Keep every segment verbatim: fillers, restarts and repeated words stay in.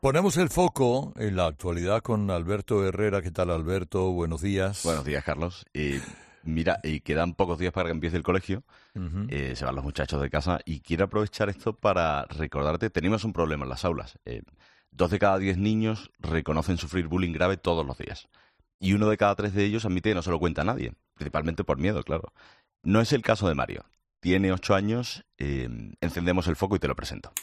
Ponemos el foco en la actualidad con Alberto Herrera. ¿Qué tal, Alberto? Buenos días. Buenos días, Carlos. Eh, mira, y quedan pocos días para que empiece el colegio. Uh-huh. Eh, se van los muchachos de casa y quiero aprovechar esto para recordarte, tenemos un problema en las aulas. Eh, dos de cada diez niños reconocen sufrir bullying grave todos los días. Y uno de cada tres de ellos admite que no se lo cuenta a nadie, principalmente por miedo, claro. No es el caso de Mario. Tiene ocho años, eh, encendemos el foco y te lo presento.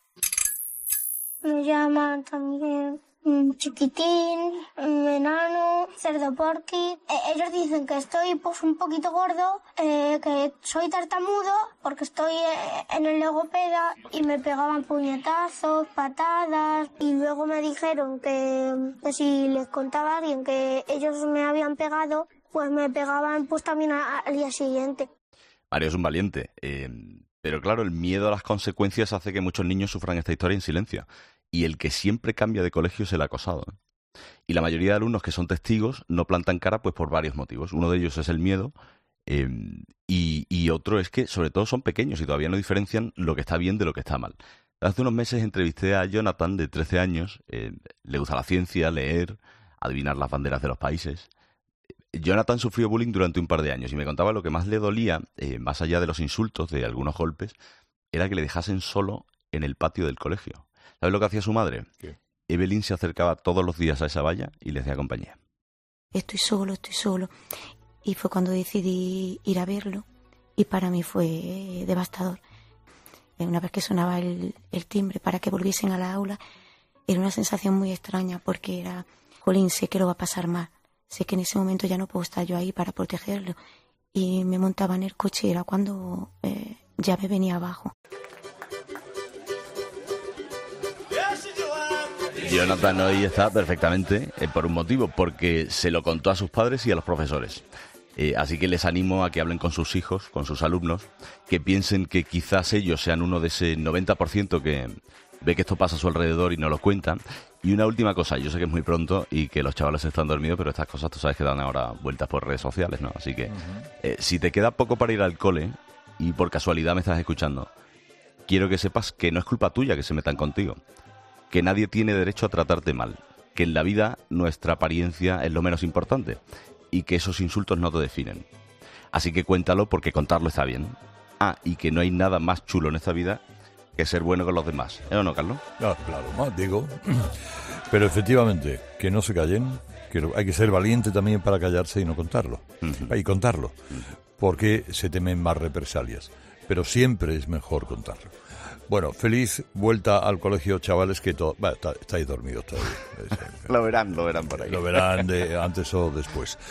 Me llaman también Chiquitín, Enano, Cerdo Porqui. Eh, ellos dicen que estoy pues un poquito gordo, eh, que soy tartamudo porque estoy eh, en el logopeda y me pegaban puñetazos, patadas y luego me dijeron que, que si les contaba a alguien que ellos me habían pegado, pues me pegaban pues también a, al día siguiente. Mario es un valiente, eh, pero claro, el miedo a las consecuencias hace que muchos niños sufran esta historia en silencio. Y el que siempre cambia de colegio es el acosado. Y la mayoría de alumnos que son testigos no plantan cara pues por varios motivos. Uno de ellos es el miedo eh, y, y otro es que sobre todo son pequeños y todavía no diferencian lo que está bien de lo que está mal. Hace unos meses entrevisté a Jonathan, de trece años. Eh, le gusta la ciencia, leer, adivinar las banderas de los países. Jonathan sufrió bullying durante un par de años y me contaba lo que más le dolía, eh, más allá de los insultos, de algunos golpes, era que le dejasen solo en el patio del colegio. ¿Sabes lo que hacía su madre? ¿Qué? Evelyn se acercaba todos los días a esa valla y le hacía compañía. Estoy solo, estoy solo. Y fue cuando decidí ir a verlo y para mí fue devastador. Una vez que sonaba el, el timbre para que volviesen a la aula, era una sensación muy extraña porque era, jolín, sé que lo va a pasar mal. Sé que en ese momento ya no puedo estar yo ahí para protegerlo. Y me montaba en el coche y era cuando eh, ya me venía abajo. Jonathan hoy está perfectamente eh, por un motivo, porque se lo contó a sus padres y a los profesores. Eh, así que les animo a que hablen con sus hijos, con sus alumnos, que piensen que quizás ellos sean uno de ese noventa por ciento que ve que esto pasa a su alrededor y no lo cuentan. Y una última cosa, yo sé que es muy pronto y que los chavales están dormidos, pero estas cosas tú sabes que dan ahora vueltas por redes sociales, ¿no? Así que eh, si te queda poco para ir al cole y por casualidad me estás escuchando, quiero que sepas que no es culpa tuya que se metan contigo. Que nadie tiene derecho a tratarte mal, que en la vida nuestra apariencia es lo menos importante y que esos insultos no te definen. Así que cuéntalo porque contarlo está bien. Ah, y que no hay nada más chulo en esta vida que ser bueno con los demás. ¿Eh o no, Carlos? Ah, claro, más digo. Pero efectivamente, que no se callen, que hay que ser valiente también para callarse y no contarlo. Uh-huh. Y contarlo, uh-huh. Porque se temen más represalias. Pero siempre es mejor contarlo. Bueno, feliz vuelta al colegio, chavales, que to- bueno, está, estáis dormidos todavía. Lo verán, lo verán por ahí. Lo verán de antes o después.